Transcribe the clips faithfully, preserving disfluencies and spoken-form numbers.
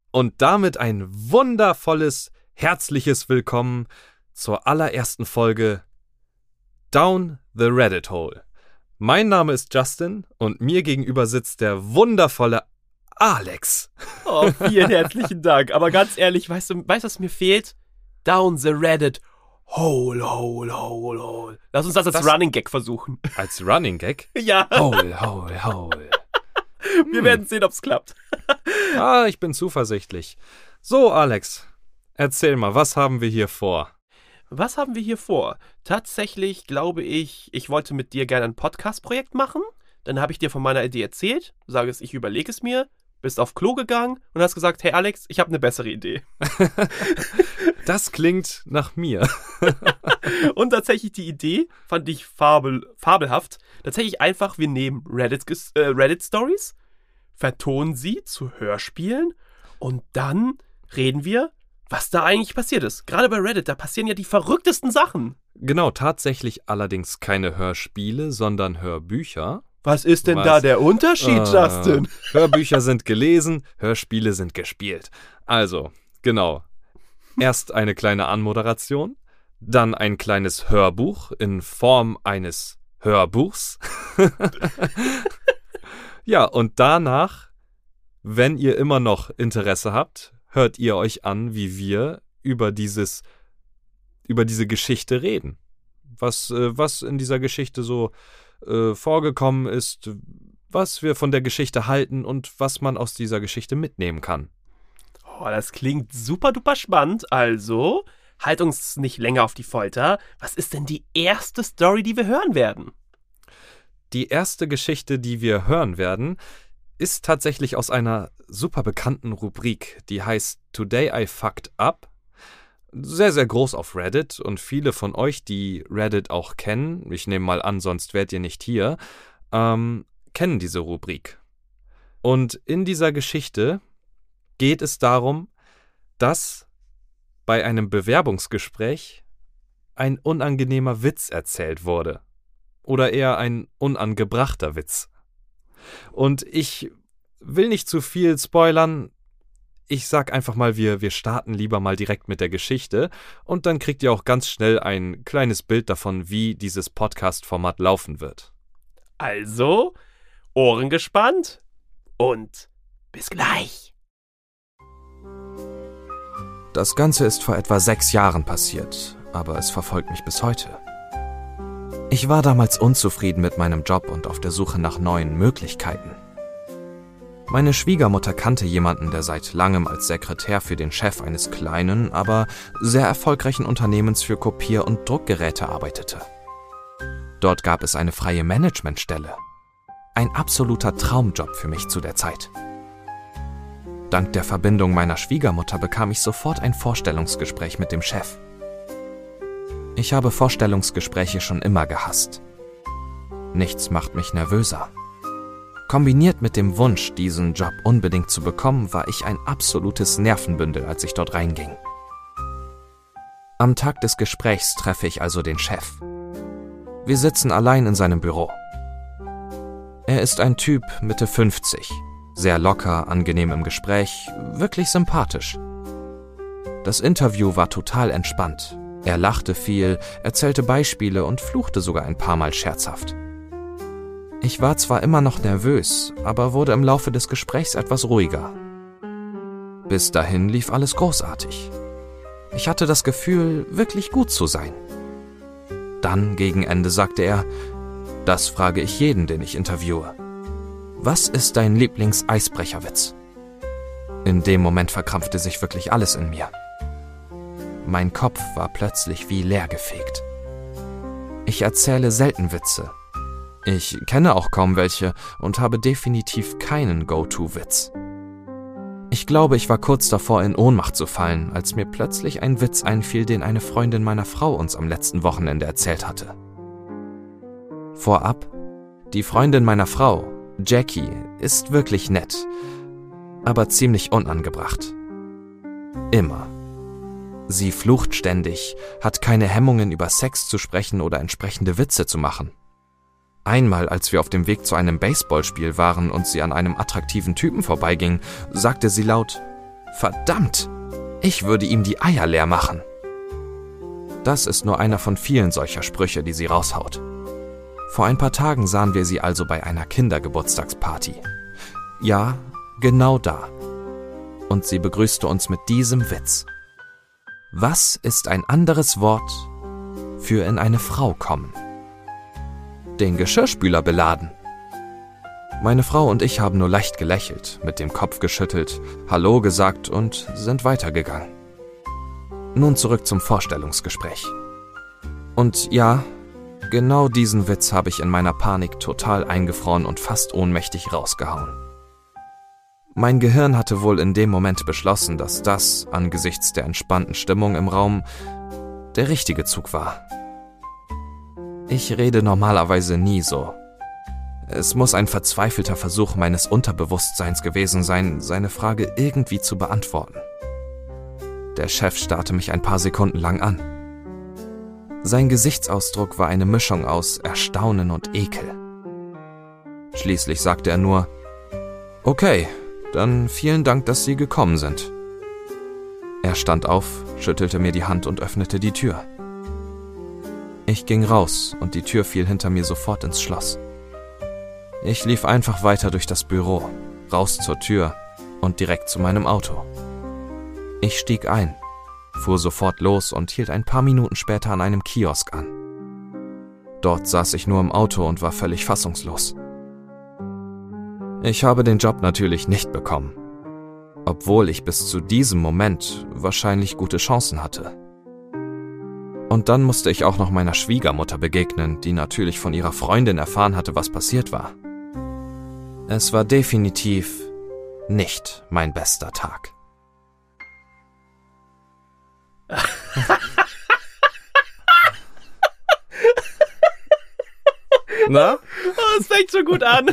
Und damit ein wundervolles, herzliches Willkommen zur allerersten Folge Down the Reddit Hole. Mein Name ist Justin und mir gegenüber sitzt der wundervolle Alex. Oh, vielen herzlichen Dank. Aber ganz ehrlich, weißt du, weißt du, was mir fehlt? Down the Reddit Hole, Hole, Hole, Hole. Lass uns das als das Running Gag versuchen. Als Running Gag? Ja. Hole, Hole, Hole. Wir hm. werden sehen, ob es klappt. Ah, ich bin zuversichtlich. So, Alex, erzähl mal, was haben wir hier vor? Was haben wir hier vor? Tatsächlich glaube ich, ich wollte mit dir gerne ein Podcast-Projekt machen. Dann habe ich dir von meiner Idee erzählt, sage es, ich überlege es mir, bist auf Klo gegangen und hast gesagt, hey Alex, ich habe eine bessere Idee. Das klingt nach mir. Und tatsächlich die Idee fand ich fabel, fabelhaft. Tatsächlich einfach, wir nehmen Reddit, äh, Reddit-Stories, vertonen sie zu Hörspielen und dann reden wir, was da eigentlich passiert ist. Gerade bei Reddit, da passieren ja die verrücktesten Sachen. Genau, tatsächlich allerdings keine Hörspiele, sondern Hörbücher. Was ist denn Was? da der Unterschied, äh, Justin? Hörbücher sind gelesen, Hörspiele sind gespielt. Also, genau. Erst eine kleine Anmoderation, dann ein kleines Hörbuch in Form eines Hörbuchs. Ja, und danach, wenn ihr immer noch Interesse habt, hört ihr euch an, wie wir über dieses, über diese Geschichte reden. Was, äh, was in dieser Geschichte so äh, vorgekommen ist, was wir von der Geschichte halten und was man aus dieser Geschichte mitnehmen kann. Oh, das klingt super duper spannend. Also, halt uns nicht länger auf die Folter. Was ist denn die erste Story, die wir hören werden? Die erste Geschichte, die wir hören werden, ist tatsächlich aus einer super bekannten Rubrik, die heißt Today I Fucked Up. Sehr, sehr groß auf Reddit und viele von euch, die Reddit auch kennen, ich nehme mal an, sonst wärt ihr nicht hier, ähm, kennen diese Rubrik. Und in dieser Geschichte geht es darum, dass bei einem Bewerbungsgespräch ein unangenehmer Witz erzählt wurde. Oder eher ein unangebrachter Witz. Und ich will nicht zu viel spoilern. Ich sag einfach mal, wir, wir starten lieber mal direkt mit der Geschichte und dann kriegt ihr auch ganz schnell ein kleines Bild davon, wie dieses Podcast-Format laufen wird. Also, Ohren gespannt und bis gleich. Das Ganze ist vor etwa sechs Jahren passiert, aber es verfolgt mich bis heute. Ich war damals unzufrieden mit meinem Job und auf der Suche nach neuen Möglichkeiten. Meine Schwiegermutter kannte jemanden, der seit langem als Sekretär für den Chef eines kleinen, aber sehr erfolgreichen Unternehmens für Kopier- und Druckgeräte arbeitete. Dort gab es eine freie Managementstelle. Ein absoluter Traumjob für mich zu der Zeit. Dank der Verbindung meiner Schwiegermutter bekam ich sofort ein Vorstellungsgespräch mit dem Chef. Ich habe Vorstellungsgespräche schon immer gehasst. Nichts macht mich nervöser. Kombiniert mit dem Wunsch, diesen Job unbedingt zu bekommen, war ich ein absolutes Nervenbündel, als ich dort reinging. Am Tag des Gesprächs treffe ich also den Chef. Wir sitzen allein in seinem Büro. Er ist ein Typ Mitte fünfzig, sehr locker, angenehm im Gespräch, wirklich sympathisch. Das Interview war total entspannt. Er lachte viel, erzählte Beispiele und fluchte sogar ein paar Mal scherzhaft. Ich war zwar immer noch nervös, aber wurde im Laufe des Gesprächs etwas ruhiger. Bis dahin lief alles großartig. Ich hatte das Gefühl, wirklich gut zu sein. Dann, gegen Ende, sagte er, das frage ich jeden, den ich interviewe. Was ist dein Lieblings-Eisbrecherwitz? In dem Moment verkrampfte sich wirklich alles in mir. Mein Kopf war plötzlich wie leergefegt. Ich erzähle selten Witze. Ich kenne auch kaum welche und habe definitiv keinen Go-To-Witz. Ich glaube, ich war kurz davor, in Ohnmacht zu fallen, als mir plötzlich ein Witz einfiel, den eine Freundin meiner Frau uns am letzten Wochenende erzählt hatte. Vorab, die Freundin meiner Frau, Jackie, ist wirklich nett, aber ziemlich unangebracht. Immer. Sie flucht ständig, hat keine Hemmungen, über Sex zu sprechen oder entsprechende Witze zu machen. Einmal, als wir auf dem Weg zu einem Baseballspiel waren und sie an einem attraktiven Typen vorbeiging, sagte sie laut, Verdammt! Ich würde ihm die Eier leer machen. Das ist nur einer von vielen solcher Sprüche, die sie raushaut. Vor ein paar Tagen sahen wir sie also bei einer Kindergeburtstagsparty. Ja, genau da. Und sie begrüßte uns mit diesem Witz. Was ist ein anderes Wort für in eine Frau kommen? Den Geschirrspüler beladen. Meine Frau und ich haben nur leicht gelächelt, mit dem Kopf geschüttelt, Hallo gesagt und sind weitergegangen. Nun zurück zum Vorstellungsgespräch. Und ja, genau diesen Witz habe ich in meiner Panik total eingefroren und fast ohnmächtig rausgehauen. Mein Gehirn hatte wohl in dem Moment beschlossen, dass das, angesichts der entspannten Stimmung im Raum, der richtige Zug war. Ich rede normalerweise nie so. Es muss ein verzweifelter Versuch meines Unterbewusstseins gewesen sein, seine Frage irgendwie zu beantworten. Der Chef starrte mich ein paar Sekunden lang an. Sein Gesichtsausdruck war eine Mischung aus Erstaunen und Ekel. Schließlich sagte er nur, okay, dann vielen Dank, dass Sie gekommen sind. Er stand auf, schüttelte mir die Hand und öffnete die Tür. Ich ging raus und die Tür fiel hinter mir sofort ins Schloss. Ich lief einfach weiter durch das Büro, raus zur Tür und direkt zu meinem Auto. Ich stieg ein, fuhr sofort los und hielt ein paar Minuten später an einem Kiosk an. Dort saß ich nur im Auto und war völlig fassungslos. Ich habe den Job natürlich nicht bekommen, obwohl ich bis zu diesem Moment wahrscheinlich gute Chancen hatte. Und dann musste ich auch noch meiner Schwiegermutter begegnen, die natürlich von ihrer Freundin erfahren hatte, was passiert war. Es war definitiv nicht mein bester Tag. Na? Oh, es fängt schon gut an.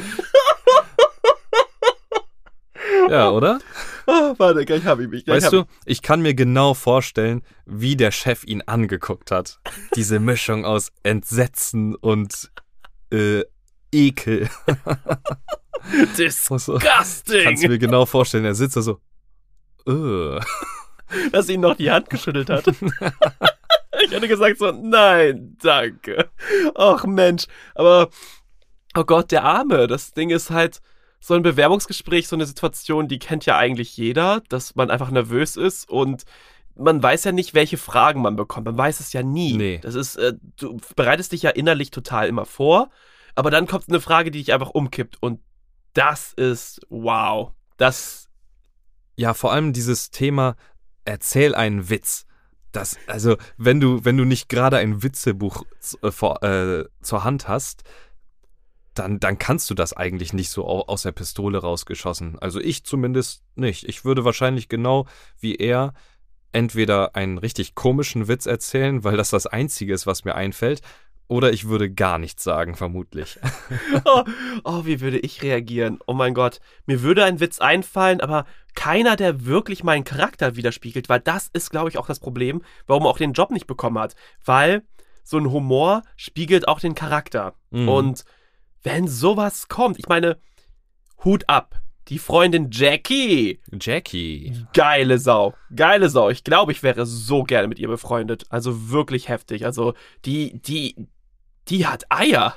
Ja, oder? Oh, warte, gleich habe ich mich. Gleich Weißt du, ich kann mir genau vorstellen, wie der Chef ihn angeguckt hat. Diese Mischung aus Entsetzen und äh, Ekel. Disgusting. Kannst du mir genau vorstellen, er sitzt da so, äh. Dass ihn noch die Hand geschüttelt hat. Ich hätte gesagt so, nein, danke. Ach Mensch, aber, oh Gott, der Arme. Das Ding ist halt, so ein Bewerbungsgespräch, so eine Situation, die kennt ja eigentlich jeder, dass man einfach nervös ist und man weiß ja nicht, welche Fragen man bekommt. Man weiß es ja nie. Nee. Das ist, äh, du bereitest dich ja innerlich total immer vor, aber dann kommt eine Frage, die dich einfach umkippt und das ist, wow. Das. Ja, vor allem dieses Thema, erzähl einen Witz. Das, also, wenn du, wenn du nicht gerade ein Witzebuch äh, vor, äh, zur Hand hast, Dann, dann kannst du das eigentlich nicht so aus der Pistole rausgeschossen. Also ich zumindest nicht. Ich würde wahrscheinlich genau wie er entweder einen richtig komischen Witz erzählen, weil das das Einzige ist, was mir einfällt, oder ich würde gar nichts sagen, vermutlich. Oh, oh, wie würde ich reagieren? Oh mein Gott, mir würde ein Witz einfallen, aber keiner, der wirklich meinen Charakter widerspiegelt, weil das ist, glaube ich, auch das Problem, warum er auch den Job nicht bekommen hat. Weil so ein Humor spiegelt auch den Charakter. Mhm. Und wenn sowas kommt, ich meine, Hut ab. Die Freundin Jackie. Jackie. Geile Sau. Geile Sau. Ich glaube, ich wäre so gerne mit ihr befreundet. Also wirklich heftig. Also die, die, die hat Eier.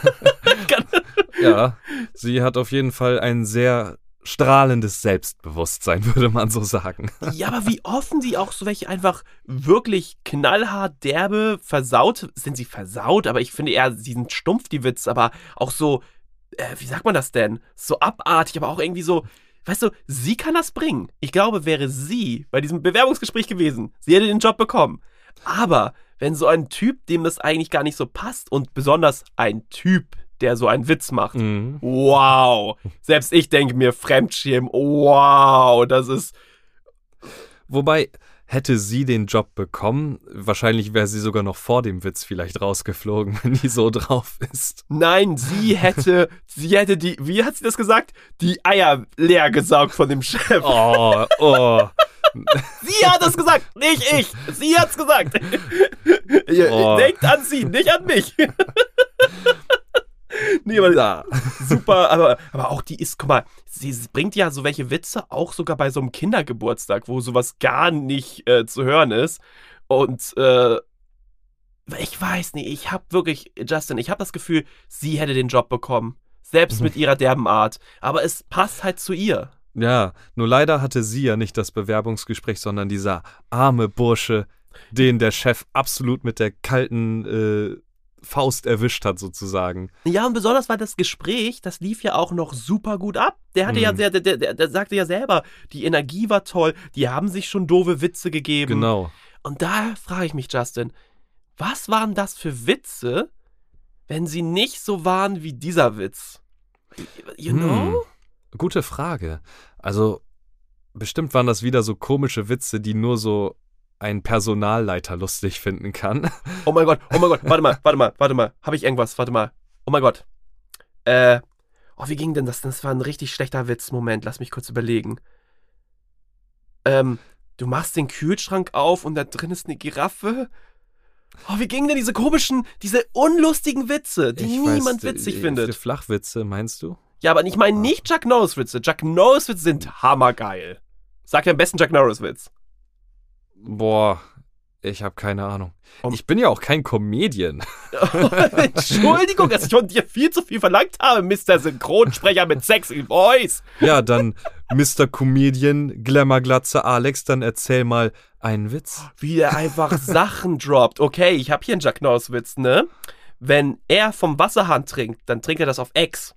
Ja, sie hat auf jeden Fall ein sehr strahlendes Selbstbewusstsein, würde man so sagen. Ja, aber wie offen sie auch so welche einfach wirklich knallhart, derbe, versaut, sind sie versaut, aber ich finde eher, sie sind stumpf, die Witz, aber auch so, äh, wie sagt man das denn? So abartig, aber auch irgendwie so, weißt du, sie kann das bringen. Ich glaube, wäre sie bei diesem Bewerbungsgespräch gewesen, sie hätte den Job bekommen. Aber wenn so ein Typ, dem das eigentlich gar nicht so passt und besonders ein Typ, der so einen Witz macht. Mhm. Wow. Selbst ich denke mir, Fremdschirm, wow, das ist... Wobei, hätte sie den Job bekommen, wahrscheinlich wäre sie sogar noch vor dem Witz vielleicht rausgeflogen, wenn die so drauf ist. Nein, sie hätte, sie hätte die, wie hat sie das gesagt? Die Eier leer gesaugt von dem Chef. Oh, oh. Sie hat es gesagt, nicht ich. Sie hat's gesagt. Oh. Denkt an sie, nicht an mich. Nee, aber Da. super, aber, aber auch die ist, guck mal, sie bringt ja so welche Witze auch sogar bei so einem Kindergeburtstag, wo sowas gar nicht äh, zu hören ist. Und äh, ich weiß nicht, ich hab wirklich, Justin, ich hab das Gefühl, sie hätte den Job bekommen. Selbst mit ihrer derben Art. Aber es passt halt zu ihr. Ja, nur leider hatte sie ja nicht das Bewerbungsgespräch, sondern dieser arme Bursche, den der Chef absolut mit der kalten äh, Faust erwischt hat, sozusagen. Ja, und besonders war das Gespräch, das lief ja auch noch super gut ab. Der hatte Mhm. ja, der, der, der, der sagte ja selber, die Energie war toll, die haben sich schon doofe Witze gegeben. Genau. Und da frage ich mich, Justin, was waren das für Witze, wenn sie nicht so waren wie dieser Witz? You know? Hm, gute Frage. Also, bestimmt waren das wieder so komische Witze, die nur so ein Personalleiter lustig finden kann. Oh mein Gott, oh mein Gott, warte mal, warte mal, warte mal. Habe ich irgendwas? Warte mal. Oh mein Gott. Äh, oh, wie ging denn das? Das war ein richtig schlechter Witz. Moment, lass mich kurz überlegen. Ähm, du machst den Kühlschrank auf und da drin ist eine Giraffe. Oh, wie gingen denn diese komischen, diese unlustigen Witze, die Ich niemand weiß, witzig äh, findet? Flachwitze, meinst du? Ja, aber ich meine nicht Chuck Norris Witze. Chuck Norris Witze sind hammergeil. Sag dir am besten Chuck Norris Witz. Boah, ich habe keine Ahnung. Um- Ich bin ja auch kein Comedian. Entschuldigung, dass ich von dir viel zu viel verlangt habe, Mister Synchronsprecher mit sexy Voice. Ja, dann Mister Comedian, Glamourglatze Alex, dann erzähl mal einen Witz. Wie der einfach Sachen droppt. Okay, ich habe hier einen Chuck Norris Witz, ne? Wenn er vom Wasserhahn trinkt, dann trinkt er das auf Ex.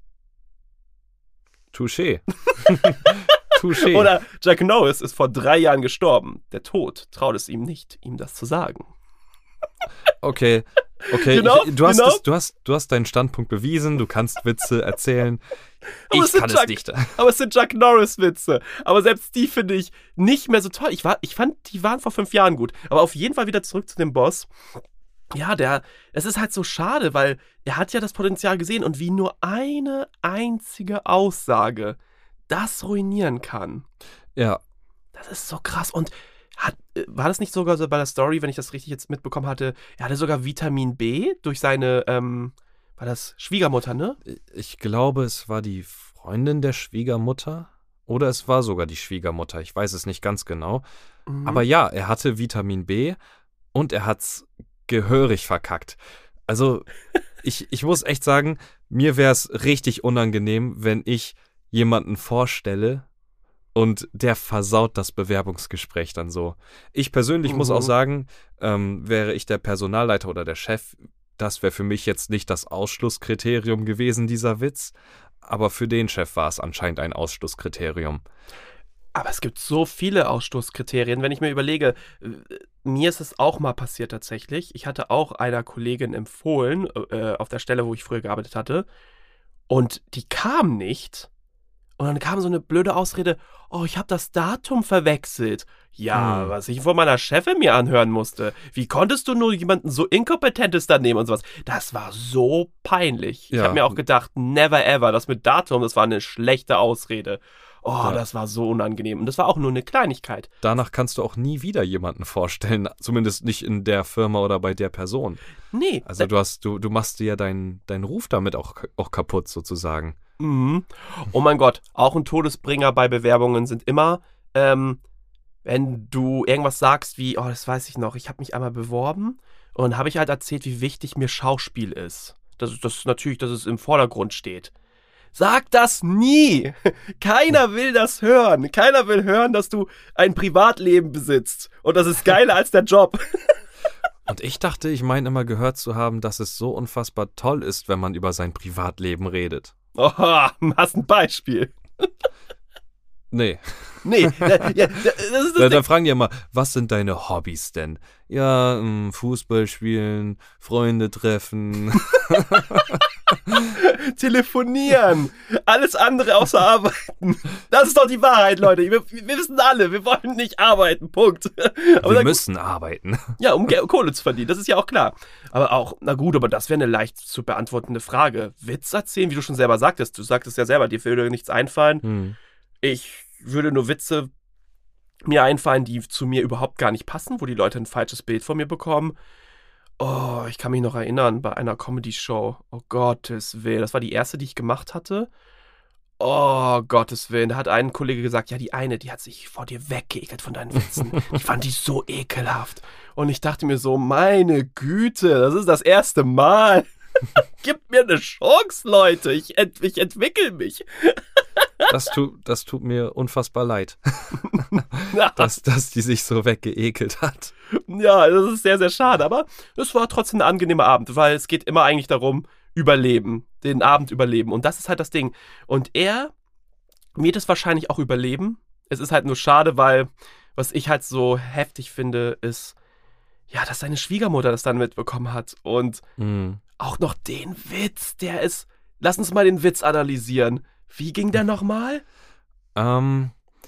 Touché. Touché. Oder Chuck Norris ist vor drei Jahren gestorben. Der Tod traut es ihm nicht, ihm das zu sagen. Okay, okay. Genau, ich, du, hast genau. es, du, hast, du hast deinen Standpunkt bewiesen, du kannst Witze erzählen. Aber es Ich sind kann Chuck- es nicht. Aber es sind Chuck Norris Witze. Aber selbst die finde ich nicht mehr so toll. Ich, war, ich fand, die waren vor fünf Jahren gut. Aber auf jeden Fall wieder zurück zu dem Boss. Ja, der, es ist halt so schade, weil er hat ja das Potenzial gesehen und wie nur eine einzige Aussage das ruinieren kann. Ja, Das ist so krass. Und hat, äh, war das nicht sogar so bei der Story, wenn ich das richtig jetzt mitbekommen hatte, er hatte sogar Vitamin B durch seine, ähm, war das Schwiegermutter, ne? ich glaube, es war die Freundin der Schwiegermutter oder es war sogar die Schwiegermutter. Ich weiß es nicht ganz genau. Mhm. Aber ja, er hatte Vitamin B und er hat's gehörig verkackt. Also, ich, ich muss echt sagen, mir wäre es richtig unangenehm, wenn ich jemanden vorstelle und der versaut das Bewerbungsgespräch dann so. Ich persönlich Mhm. muss auch sagen, ähm, wäre ich der Personalleiter oder der Chef, das wäre für mich jetzt nicht das Ausschlusskriterium gewesen, dieser Witz. Aber für den Chef war es anscheinend ein Ausschlusskriterium. Aber es gibt so viele Ausstoßkriterien. Wenn ich mir überlege, äh, mir ist es auch mal passiert tatsächlich. Ich hatte auch einer Kollegin empfohlen, äh, auf der Stelle, wo ich früher gearbeitet hatte. Und die kam nicht. Und dann kam so eine blöde Ausrede, oh, ich habe das Datum verwechselt. Ja, Hm. was ich von meiner Chefin mir anhören musste. Wie konntest du nur jemanden so Inkompetentes da nehmen und sowas? Das war so peinlich. Ich Ja. habe mir auch gedacht, never ever, das mit Datum, das war eine schlechte Ausrede. Oh, Ja. das war so unangenehm. Und das war auch nur eine Kleinigkeit. Danach kannst du auch nie wieder jemanden vorstellen, zumindest nicht in der Firma oder bei der Person. Nee. Also du hast, du, du machst dir ja deinen deinen Ruf damit auch, auch kaputt sozusagen. Mhm. Oh mein Gott, auch ein Todesbringer bei Bewerbungen sind immer, ähm, wenn du irgendwas sagst wie, oh, das weiß ich noch, ich habe mich einmal beworben und habe ich halt erzählt, wie wichtig mir Schauspiel ist. Das ist das ist natürlich, dass es im Vordergrund steht. Sag das nie! Keiner will das hören. Keiner will hören, dass du ein Privatleben besitzt. Und das ist geiler als der Job. Und ich dachte, ich meine immer gehört zu haben, dass es so unfassbar toll ist, wenn man über sein Privatleben redet. Oha, hast ein Beispiel. Nee. Nee, da- ja, da- das ist Da, das da fragen die immer, was sind deine Hobbys denn? Ja, mh, Fußball spielen, Freunde treffen. Telefonieren. Alles andere außer arbeiten. Das ist doch die Wahrheit, Leute. Wir, wir wissen alle, wir wollen nicht arbeiten. Punkt. Aber Wir na, müssen arbeiten. ja, um Ge- Kohle zu verdienen. Das ist ja auch klar. Aber auch, na gut, aber das wäre eine leicht zu beantwortende Frage. Witz erzählen, wie du schon selber sagtest. Du sagtest ja selber, dir würde nichts einfallen. Hm. Ich würde nur Witze mir einfallen, die zu mir überhaupt gar nicht passen, wo die Leute ein falsches Bild von mir bekommen. Oh, ich kann mich noch erinnern, bei einer Comedy-Show. Oh Gottes Willen. Das war die erste, die ich gemacht hatte. Oh Gottes Willen. Da hat ein Kollege gesagt, ja, die eine, die hat sich vor dir weggeekelt von deinen Witzen. Ich fand die so ekelhaft. Und ich dachte mir so, meine Güte, das ist das erste Mal. Gib mir eine Chance, Leute. Ich, ent- ich entwickle mich. Das, tu, das tut mir unfassbar leid, dass, dass die sich so weggeekelt hat. Ja, das ist sehr, sehr schade. Aber es war trotzdem ein angenehmer Abend, weil es geht immer eigentlich darum, überleben. Den Abend überleben. Und das ist halt das Ding. Und er wird es wahrscheinlich auch überleben. Es ist halt nur schade, weil was ich halt so heftig finde, ist, ja, dass seine Schwiegermutter das dann mitbekommen hat. Und Mhm. auch noch den Witz, der ist... Lass uns mal den Witz analysieren. Wie ging der nochmal? Ähm,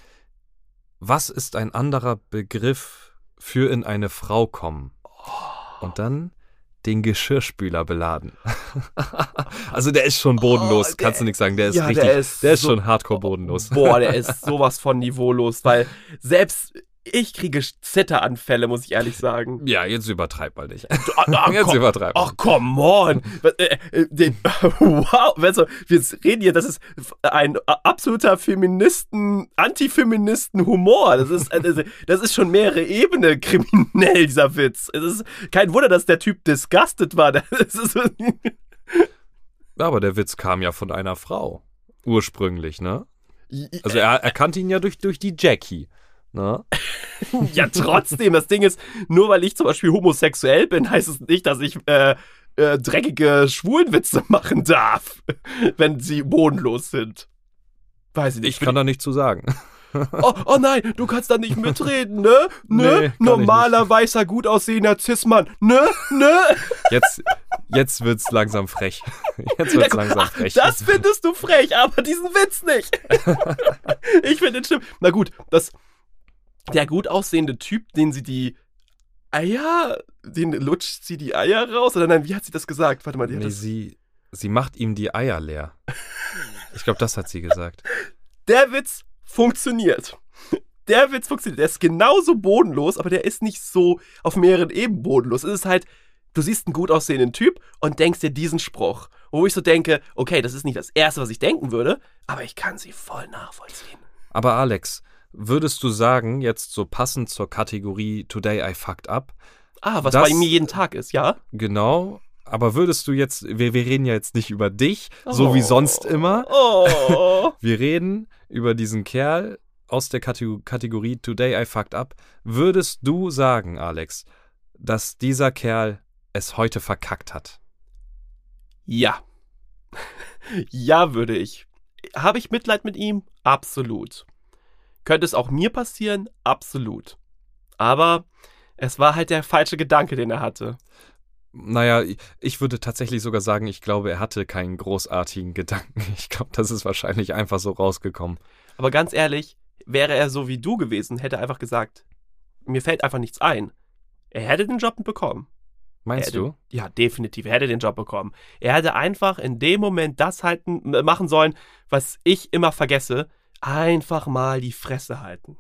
was ist ein anderer Begriff für in eine Frau kommen? Und dann den Geschirrspüler beladen. Also der ist schon bodenlos, Oh, der- kannst du nichts sagen. Der ist ja, richtig, der der ist ist, so- schon hardcore bodenlos. Boah, der ist sowas von niveaulos, weil selbst ich kriege Zitteranfälle, muss ich ehrlich sagen. Ja, jetzt übertreib mal nicht. Ah, ah, Jetzt komm, übertreib. ach, come on. Was, äh, äh, den, wow. Also, wir reden hier, das ist ein absoluter Feministen, Antifeministen-Humor. Das ist, äh, das ist schon mehrere Ebenen kriminell, dieser Witz. Es ist kein Wunder, dass der Typ disgusted war. Das ist, Aber der Witz kam ja von einer Frau. Ursprünglich, ne? Also er, er kannte ihn ja durch, durch die Jackie. Ne? Ja, trotzdem, das Ding ist, nur weil ich zum Beispiel homosexuell bin, heißt es nicht, dass ich äh, äh, dreckige Schwulenwitze machen darf, wenn sie bodenlos sind. Weiß ich nicht. Ich kann da nichts zu sagen. oh, oh nein, du kannst da nicht mitreden, ne? Ne? Nee, kann Normaler, weißer, gut aussehender Cis-Mann. Ne? Ne? Jetzt, jetzt wird's langsam frech. Jetzt wird's langsam Ach, frech. das findest du frech, aber diesen Witz nicht. Ich finde den schlimm. Na gut, das... Der gut aussehende Typ, den sie die Eier, den lutscht sie die Eier raus? Oder nein, wie hat sie das gesagt? Warte mal, die hat Nee, das, sie, sie macht ihm die Eier leer. Ich glaube, das hat sie gesagt. der Witz funktioniert. Der Witz funktioniert. Der ist genauso bodenlos, aber der ist nicht so auf mehreren Ebenen bodenlos. Es ist halt, du siehst einen gut aussehenden Typ und denkst dir diesen Spruch. Wo ich so denke, okay, das ist nicht das Erste, was ich denken würde, aber ich kann sie voll nachvollziehen. Aber Alex, würdest du sagen, jetzt so passend zur Kategorie Today I Fucked Up, Ah, was Das- bei mir jeden Tag ist, ja? genau, aber würdest du jetzt, wir, wir reden ja jetzt nicht über dich, so wie sonst immer. Oh. Wir reden über diesen Kerl aus der Kategor- Kategorie Today I Fucked Up. Würdest du sagen, Alex, dass dieser Kerl es heute verkackt hat? Ja. Ja, würde ich. Habe ich Mitleid mit ihm? Absolut. Könnte es auch mir passieren? Absolut. Aber es war halt der falsche Gedanke, den er hatte. Naja, ich würde tatsächlich sogar sagen, ich glaube, er hatte keinen großartigen Gedanken. Ich glaube, das ist wahrscheinlich einfach so rausgekommen. Aber ganz ehrlich, wäre er so wie du gewesen, hätte er einfach gesagt, mir fällt einfach nichts ein. Er hätte den Job bekommen. Meinst er hätte, du? Ja, definitiv. Er hätte den Job bekommen. Er hätte einfach in dem Moment das halten, machen sollen, was ich immer vergesse. Einfach mal die Fresse halten.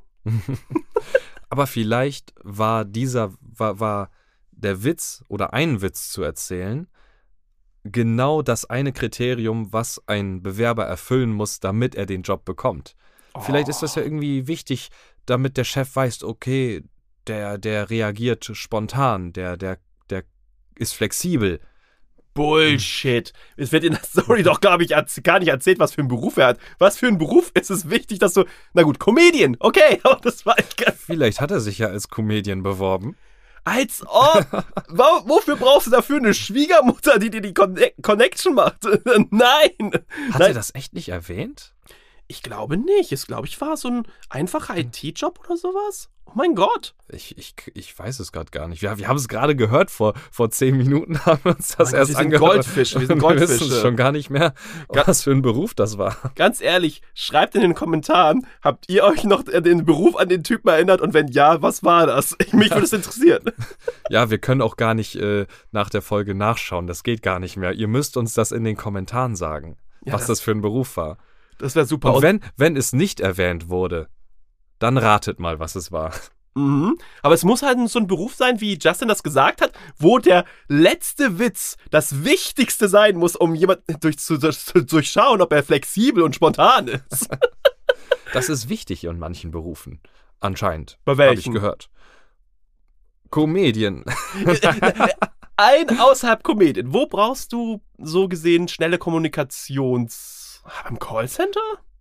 Aber vielleicht war dieser, war, war der Witz oder ein Witz zu erzählen genau das eine Kriterium, was ein Bewerber erfüllen muss, damit er den Job bekommt. Vielleicht ist das ja irgendwie wichtig, damit der Chef weiß, okay, der, der reagiert spontan, der, der, der ist flexibel. Bullshit. Es wird in der Story doch, glaube ich, erz- gar nicht erzählt, was für einen Beruf er hat. Was für einen Beruf ist es wichtig, dass du... Na gut, Comedian, okay, aber das war... Vielleicht hat er sich ja als Comedian beworben. Als ob! Wo- Wofür brauchst du dafür eine Schwiegermutter, die dir die Conne- Connection macht? Nein! Hat Nein. er das echt nicht erwähnt? Ich glaube nicht. Es, glaube ich, war so ein einfacher I T-Job oder sowas. Oh mein Gott. Ich, ich, ich weiß es gerade gar nicht. Wir, wir haben es gerade gehört, vor, vor zehn Minuten haben wir uns das Mein Gott, erst wir sind angehört. Goldfische, wir sind Und Wir wissen Goldfische. schon gar nicht mehr, Ga- was für ein Beruf das war. Ganz ehrlich, schreibt in den Kommentaren, habt ihr euch noch an den Beruf an den Typen erinnert? Und wenn ja, was war das? Mich würde es interessieren. Ja, wir können auch gar nicht äh, nach der Folge nachschauen. Das geht gar nicht mehr. Ihr müsst uns das in den Kommentaren sagen, Ja, was das- das für ein Beruf war. Das wäre super. Und wenn, wenn es nicht erwähnt wurde, dann ratet mal, was es war. Mhm. Aber es muss halt so ein Beruf sein, wie Justin das gesagt hat, wo der letzte Witz das Wichtigste sein muss, um jemanden durch, zu, zu durchschauen, ob er flexibel und spontan ist. Das ist wichtig in manchen Berufen. Anscheinend. Bei Habe welchen? ich gehört. Comedian. Ein außerhalb Comedian. Wo brauchst du so gesehen schnelle Kommunikations... Beim Callcenter?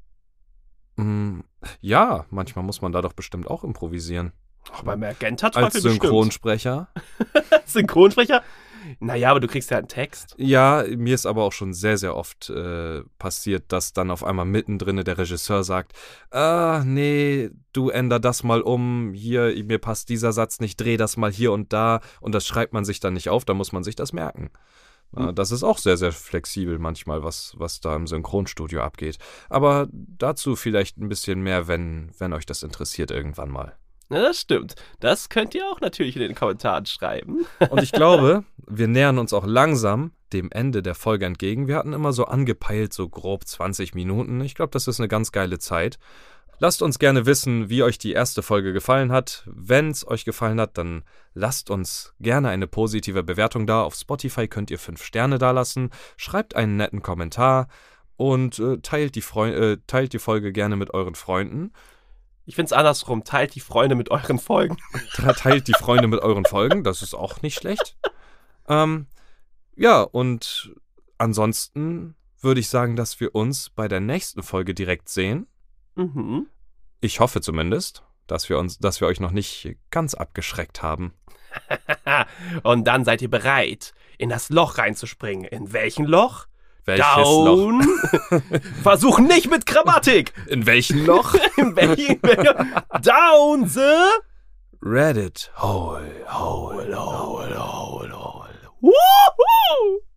Mm, ja, manchmal muss man da doch bestimmt auch improvisieren. Ach, beim Magenta-Teufel Als Synchronsprecher. bestimmt. Synchronsprecher? Naja, aber du kriegst ja einen Text. Ja, mir ist aber auch schon sehr, sehr oft äh, passiert, dass dann auf einmal mittendrin der Regisseur sagt, ah, nee, du änder das mal um, hier, mir passt dieser Satz nicht, dreh das mal hier und da, und das schreibt man sich dann nicht auf, da muss man sich das merken. Äh, das ist auch sehr, sehr flexibel manchmal, was, was da im Synchronstudio abgeht. Aber dazu vielleicht ein bisschen mehr, wenn, wenn euch das interessiert irgendwann mal. Ja, das stimmt. Das könnt ihr auch natürlich in den Kommentaren schreiben. Und ich glaube, wir nähern uns auch langsam dem Ende der Folge entgegen. Wir hatten immer so angepeilt, so grob zwanzig Minuten. Ich glaube, das ist eine ganz geile Zeit. Lasst uns gerne wissen, wie euch die erste Folge gefallen hat. Wenn es euch gefallen hat, dann lasst uns gerne eine positive Bewertung da. Auf Spotify könnt ihr fünf Sterne dalassen. Schreibt einen netten Kommentar und äh, teilt, die Freu- äh, teilt die Folge gerne mit euren Freunden. Ich find's andersrum. Teilt die Freunde mit euren Folgen. Teilt die Freunde mit euren Folgen, das ist auch nicht schlecht. Ähm, ja, und ansonsten würde ich sagen, dass wir uns bei der nächsten Folge direkt sehen. Mhm. Ich hoffe zumindest, dass wir uns, dass wir euch noch nicht ganz abgeschreckt haben. Und dann seid ihr bereit, in das Loch reinzuspringen. In welchen Loch? Welches Down. Loch? Versuch nicht mit Grammatik. In welchem Loch? In welchen? Down the Reddit. Hole, hole, hole, hole, hole. Woohoo!